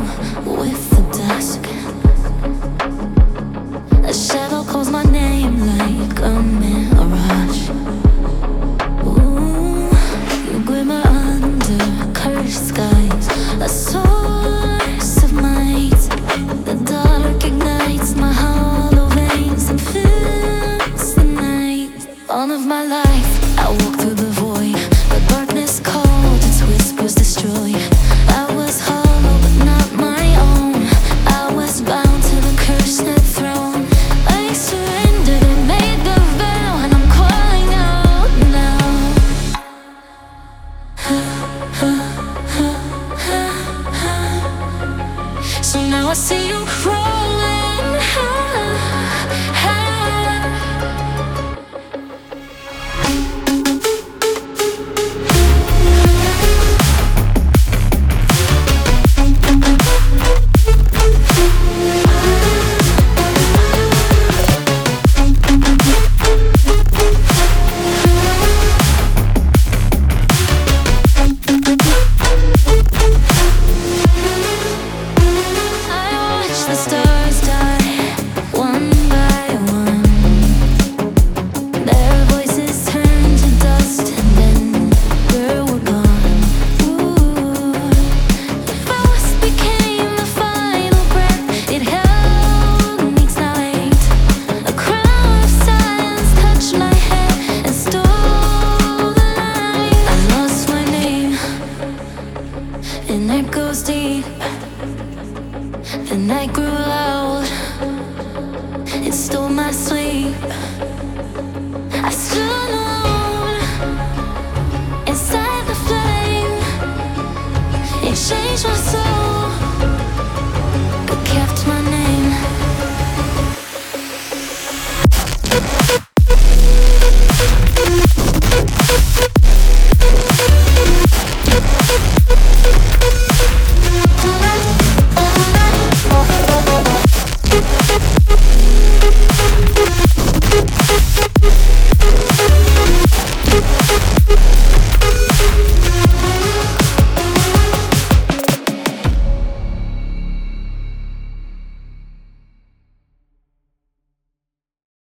with the dusk. A shadow calls my name like a mirage. Ooh, you glimmer under cursed skies, a source of might. The dark ignites my hollow veins and fills the night. All of my life I walk through the void. The darkness called, its whispers destroy. I was hollow but not my own. I was bound to the cursed throne. I surrendered and made the vow, and I'm calling out now. So now I see you crawling high. The stars die one by one. Their voices turn to dust, and then we're gone. Ooh. If I was became the final breath, it held me tight. A crown of silence touched my head and stole the light. I lost my name, and it goes deep. The night grew loud, it stole my sleep. I stood alone inside the flame. It changed my